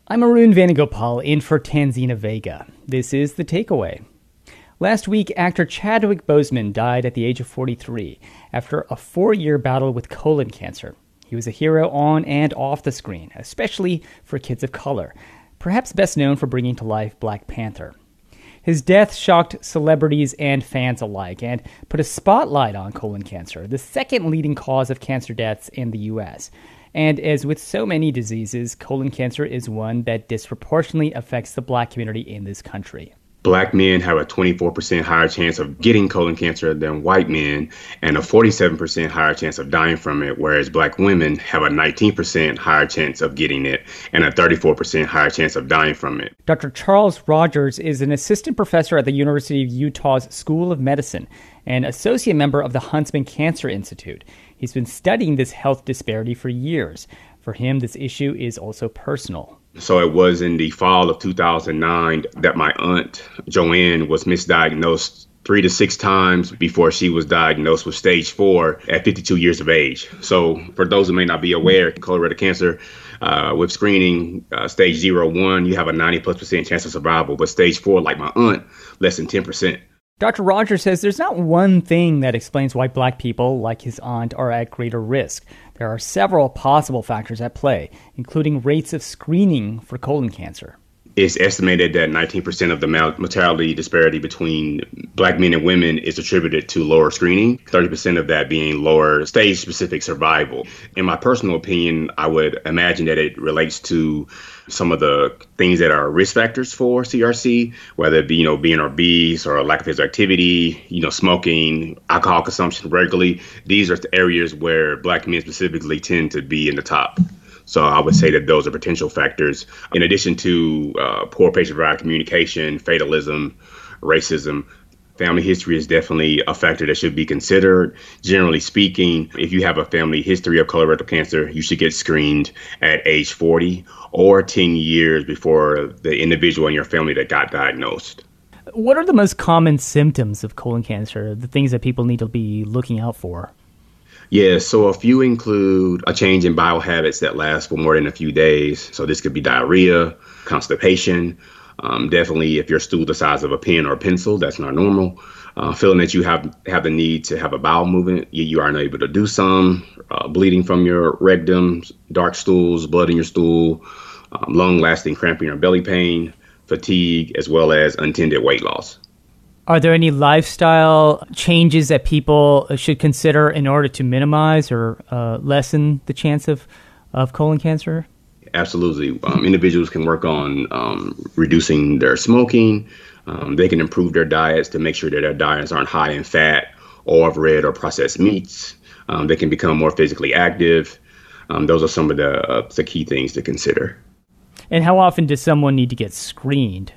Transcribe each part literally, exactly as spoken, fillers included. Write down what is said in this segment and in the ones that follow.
I'm Arun Venugopal in for Tanzina Vega. This is The Takeaway. Last week, actor Chadwick Boseman died at the age of forty-three after a four-year battle with colon cancer. He was a hero on and off the screen, especially for kids of color, perhaps best known for bringing to life Black Panther. His death shocked celebrities and fans alike and put a spotlight on colon cancer, the second leading cause of cancer deaths in the U S. And as with so many diseases, colon cancer is one that disproportionately affects the Black community in this country. Black men have a twenty-four percent higher chance of getting colon cancer than white men and a forty-seven percent higher chance of dying from it, whereas Black women have a nineteen percent higher chance of getting it and a thirty-four percent higher chance of dying from it. Doctor Charles Rogers is an assistant professor at the University of Utah's School of Medicine and associate member of the Huntsman Cancer Institute. He's been studying this health disparity for years. For him, this issue is also personal. So it was in the fall of two thousand nine that my aunt, Joanne, was misdiagnosed three to six times before she was diagnosed with stage four at fifty-two years of age. So for those who may not be aware, colorectal cancer, uh, with screening, uh, stage zero, one, you have a ninety plus percent chance of survival. But stage four, like my aunt, less than ten percent. Doctor Rogers says there's not one thing that explains why Black people, like his aunt, are at greater risk. There are several possible factors at play, including rates of screening for colon cancer. It's estimated that nineteen percent of the mortality disparity between Black men and women is attributed to lower screening, thirty percent of that being lower stage-specific survival. In my personal opinion, I would imagine that it relates to some of the things that are risk factors for C R C, whether it be, you know, being obese or a lack of physical activity, you know, smoking, alcohol consumption regularly. These are the areas where Black men specifically tend to be in the top. So I would say that those are potential factors, in addition to uh, poor patient-provider communication, fatalism, racism. Family history is definitely a factor that should be considered. Generally speaking, if you have a family history of colorectal cancer, you should get screened at age forty or ten years before the individual in your family that got diagnosed. What are the most common symptoms of colon cancer, the things that people need to be looking out for? Yeah, so a few include a change in bowel habits that lasts for more than a few days. So this could be diarrhea, constipation. Um, definitely, if your stool the size of a pen or a pencil, that's not normal. Uh, feeling that you have, have the need to have a bowel movement, you, you are unable to do some. Uh, bleeding from your rectum, dark stools, blood in your stool, um, long-lasting cramping or belly pain, fatigue, as well as untended weight loss. Are there any lifestyle changes that people should consider in order to minimize or uh, lessen the chance of, of colon cancer? Absolutely. Um, individuals can work on um, reducing their smoking. Um, they can improve their diets to make sure that their diets aren't high in fat or of red or processed meats. Um, they can become more physically active. Um, those are some of the, uh, the key things to consider. And how often does someone need to get screened?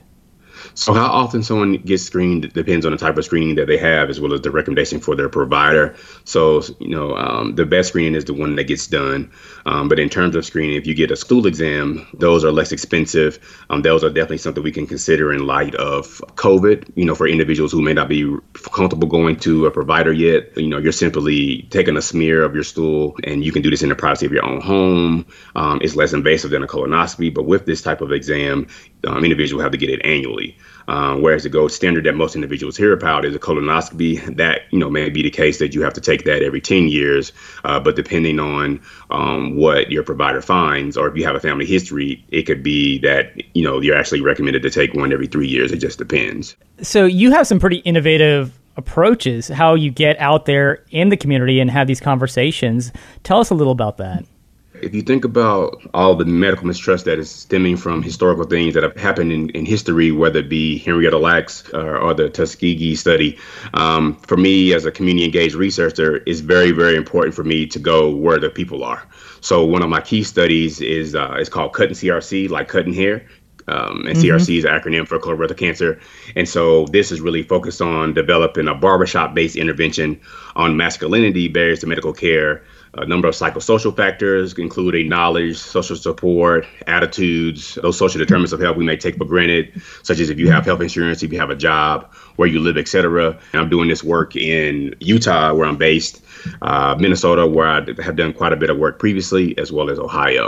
So how often someone gets screened depends on the type of screening that they have, as well as the recommendation for their provider. So, you know, um, the best screening is the one that gets done. Um, but in terms of screening, if you get a stool exam, those are less expensive. Um, those are definitely something we can consider in light of COVID, you know, for individuals who may not be comfortable going to a provider yet. You know, you're simply taking a smear of your stool, and you can do this in the privacy of your own home. Um, it's less invasive than a colonoscopy. But with this type of exam, um, individuals have to get it annually. Um, whereas the gold standard that most individuals hear about is a colonoscopy. That, you know, may be the case that you have to take that every ten years. Uh, but depending on um, what your provider finds, or if you have a family history, it could be that, you know, you're actually recommended to take one every three years. It just depends. So you have some pretty innovative approaches, how you get out there in the community and have these conversations. Tell us a little about that. If you think about all the medical mistrust that is stemming from historical things that have happened in, in history, whether it be Henrietta Lacks or, or the Tuskegee study, um, for me as a community engaged researcher, it's very, very important for me to go where the people are. So one of my key studies is uh, is called Cutting C R C, like cutting hair. Um, and mm-hmm. C R C is an acronym for colorectal cancer. And so this is really focused on developing a barbershop-based intervention on masculinity barriers to medical care, a number of psychosocial factors, including knowledge, social support, attitudes, those social determinants of health we may take for granted, such as if you have health insurance, if you have a job, where you live, et cetera. And I'm doing this work in Utah, where I'm based, uh, Minnesota, where I have done quite a bit of work previously, as well as Ohio.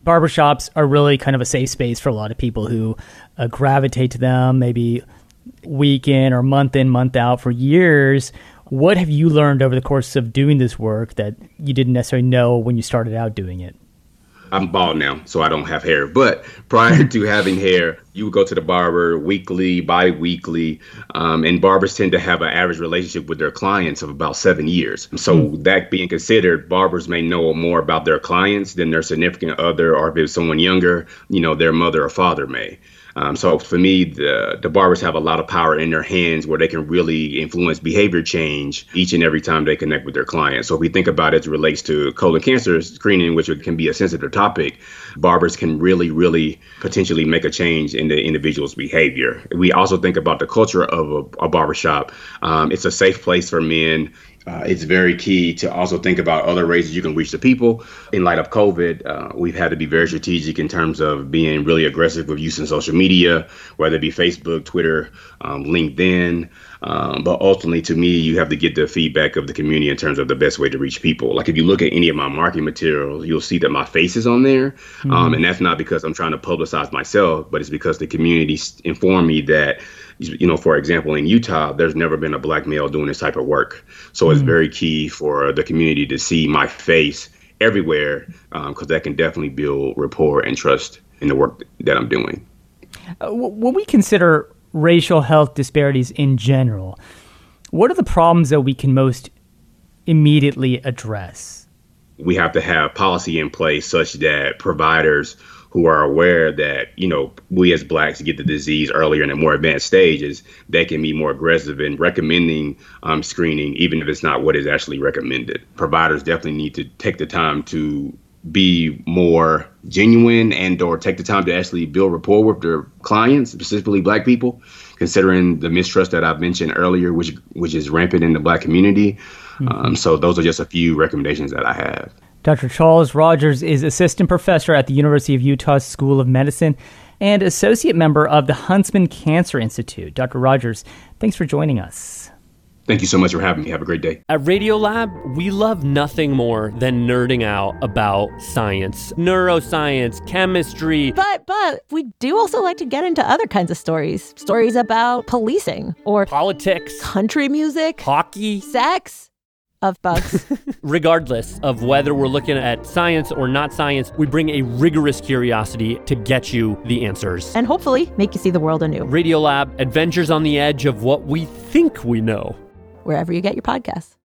Barbershops are really kind of a safe space for a lot of people who uh, gravitate to them, maybe week in or month in, month out for years. What have you learned over the course of doing this work that you didn't necessarily know when you started out doing it? I'm bald now, so I don't have hair. But prior to having hair, you would go to the barber weekly, bi-weekly, um, and barbers tend to have an average relationship with their clients of about seven years. So mm. that being considered, barbers may know more about their clients than their significant other, or if it's someone younger, you know, their mother or father may. Um, so for me, the, the barbers have a lot of power in their hands where they can really influence behavior change each and every time they connect with their clients. So if we think about it as it relates to colon cancer screening, which can be a sensitive topic, barbers can really, really potentially make a change in the individual's behavior. We also think about the culture of a, a barbershop. Um, it's a safe place for men. Uh, it's very key to also think about other ways you can reach the people. In light of COVID, uh, we've had to be very strategic in terms of being really aggressive with using social media, whether it be Facebook, Twitter, um, LinkedIn. Um, but ultimately, to me, you have to get the feedback of the community in terms of the best way to reach people. Like if you look at any of my marketing materials, you'll see that my face is on there. Mm-hmm. Um, and that's not because I'm trying to publicize myself, but it's because the community informed me that, you know, for example, in Utah, there's never been a black male doing this type of work. So mm-hmm. it's very key for the community to see my face everywhere, because um, that can definitely build rapport and trust in the work that I'm doing. Uh, when we consider racial health disparities in general, what are the problems that we can most immediately address? We have to have policy in place such that providers who are aware that, you know, we as blacks get the disease earlier and at more advanced stages, they can be more aggressive in recommending um, screening, even if it's not what is actually recommended. Providers definitely need to take the time to be more genuine and or take the time to actually build rapport with their clients, specifically black people, considering the mistrust that I've mentioned earlier, which which is rampant in the black community. Mm-hmm. Um, so those are just a few recommendations that I have. Doctor Charles Rogers is assistant professor at the University of Utah School of Medicine and associate member of the Huntsman Cancer Institute. Doctor Rogers, thanks for joining us. Thank you so much for having me. Have a great day. At Radiolab, we love nothing more than nerding out about science, neuroscience, chemistry. But, but we do also like to get into other kinds of stories. Stories about policing or politics, country music, hockey, sex. Of bugs. Regardless of whether we're looking at science or not science, we bring a rigorous curiosity to get you the answers. And hopefully make you see the world anew. Radiolab, adventures on the edge of what we think we know. Wherever you get your podcasts.